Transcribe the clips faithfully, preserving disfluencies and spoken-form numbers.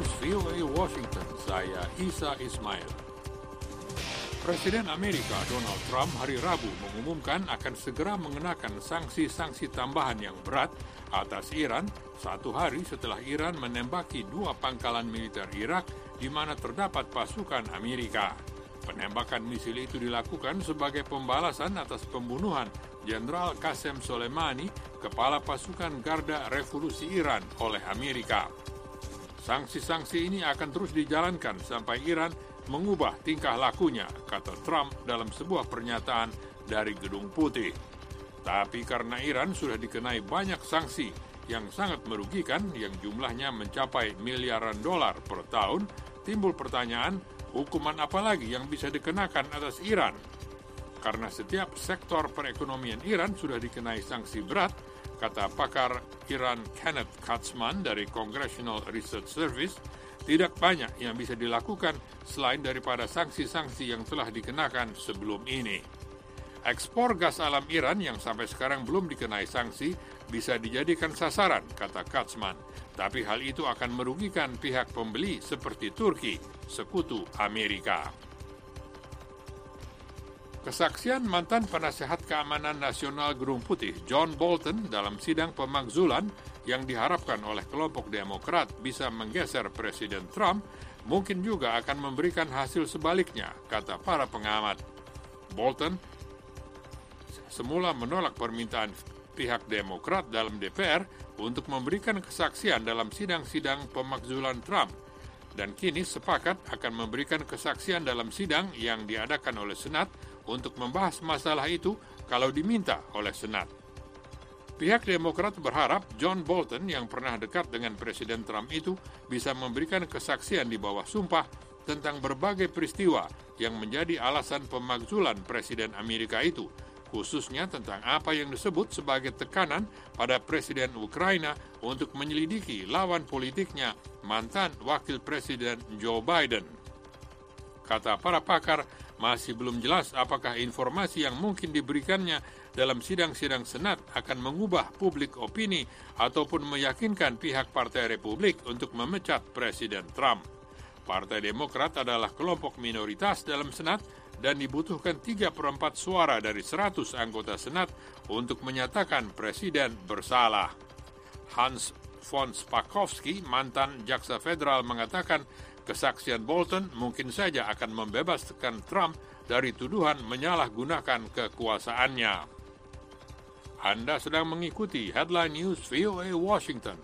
News V O A Washington, saya Isa Ismail. Presiden Amerika Donald Trump hari Rabu mengumumkan akan segera mengenakan sanksi-sanksi tambahan yang berat atas Iran satu hari setelah Iran menembaki dua pangkalan militer Irak di mana terdapat pasukan Amerika. Penembakan misil itu dilakukan sebagai pembalasan atas pembunuhan Jenderal Qasem Soleimani, kepala pasukan Garda Revolusi Iran oleh Amerika. Sanksi-sanksi ini akan terus dijalankan sampai Iran mengubah tingkah lakunya, kata Trump dalam sebuah pernyataan dari Gedung Putih. Tapi karena Iran sudah dikenai banyak sanksi yang sangat merugikan, yang jumlahnya mencapai miliaran dolar per tahun, timbul pertanyaan, hukuman apa lagi yang bisa dikenakan atas Iran? Karena setiap sektor perekonomian Iran sudah dikenai sanksi berat, kata pakar Iran Kenneth Katzman dari Congressional Research Service, tidak banyak yang bisa dilakukan selain daripada sanksi-sanksi yang telah dikenakan sebelum ini. Ekspor gas alam Iran yang sampai sekarang belum dikenai sanksi bisa dijadikan sasaran, kata Katzman. Tapi hal itu akan merugikan pihak pembeli seperti Turki, sekutu Amerika. Kesaksian mantan penasehat keamanan nasional Gedung Putih John Bolton dalam sidang pemakzulan yang diharapkan oleh kelompok Demokrat bisa menggeser Presiden Trump mungkin juga akan memberikan hasil sebaliknya, kata para pengamat. Bolton semula menolak permintaan pihak Demokrat dalam D P R untuk memberikan kesaksian dalam sidang-sidang pemakzulan Trump, dan kini sepakat akan memberikan kesaksian dalam sidang yang diadakan oleh Senat untuk membahas masalah itu kalau diminta oleh Senat. Pihak Demokrat berharap John Bolton yang pernah dekat dengan Presiden Trump itu bisa memberikan kesaksian di bawah sumpah tentang berbagai peristiwa yang menjadi alasan pemakzulan Presiden Amerika itu, khususnya tentang apa yang disebut sebagai tekanan pada Presiden Ukraina untuk menyelidiki lawan politiknya, mantan Wakil Presiden Joe Biden. Kata para pakar, masih belum jelas apakah informasi yang mungkin diberikannya dalam sidang-sidang Senat akan mengubah publik opini ataupun meyakinkan pihak Partai Republik untuk memecat Presiden Trump. Partai Demokrat adalah kelompok minoritas dalam Senat dan dibutuhkan tiga per empat suara dari seratus anggota Senat untuk menyatakan Presiden bersalah. Hans von Spakovsky, mantan jaksa federal, mengatakan kesaksian Bolton mungkin saja akan membebaskan Trump dari tuduhan menyalahgunakan kekuasaannya. Anda sedang mengikuti Headline News V O A Washington.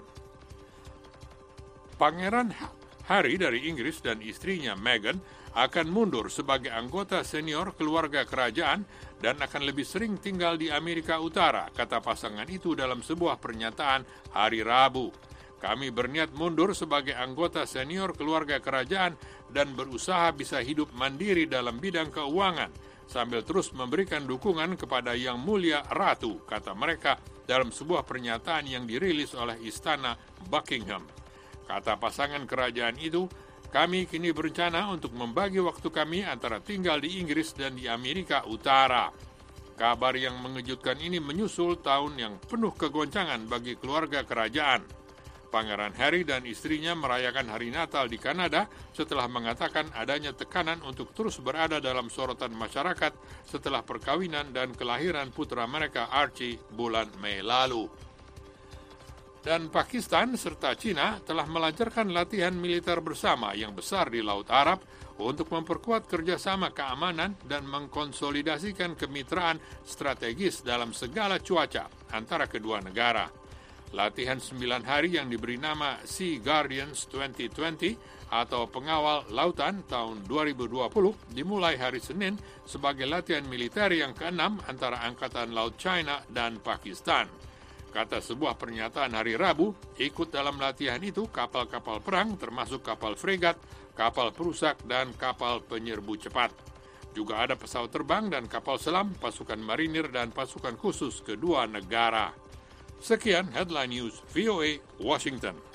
Pangeran Harry dari Inggris dan istrinya Meghan akan mundur sebagai anggota senior keluarga kerajaan dan akan lebih sering tinggal di Amerika Utara, kata pasangan itu dalam sebuah pernyataan hari Rabu. Kami berniat mundur sebagai anggota senior keluarga kerajaan dan berusaha bisa hidup mandiri dalam bidang keuangan, sambil terus memberikan dukungan kepada Yang Mulia Ratu, kata mereka dalam sebuah pernyataan yang dirilis oleh Istana Buckingham. Kata pasangan kerajaan itu, kami kini berencana untuk membagi waktu kami antara tinggal di Inggris dan di Amerika Utara. Kabar yang mengejutkan ini menyusul tahun yang penuh kegoncangan bagi keluarga kerajaan. Pangeran Harry dan istrinya merayakan hari Natal di Kanada setelah mengatakan adanya tekanan untuk terus berada dalam sorotan masyarakat setelah perkawinan dan kelahiran putra mereka Archie bulan Mei lalu. Dan Pakistan serta China telah melancarkan latihan militer bersama yang besar di Laut Arab untuk memperkuat kerjasama keamanan dan mengkonsolidasikan kemitraan strategis dalam segala cuaca antara kedua negara. Latihan sembilan hari yang diberi nama Sea Guardians dua ribu dua puluh atau Pengawal Lautan tahun dua ribu dua puluh dimulai hari Senin sebagai latihan militer yang keenam antara Angkatan Laut China dan Pakistan. Kata sebuah pernyataan hari Rabu, ikut dalam latihan itu kapal-kapal perang termasuk kapal fregat, kapal perusak, dan kapal penyerbu cepat. Juga ada pesawat terbang dan kapal selam, pasukan marinir, dan pasukan khusus kedua negara. Sekian Headline News V O A Washington.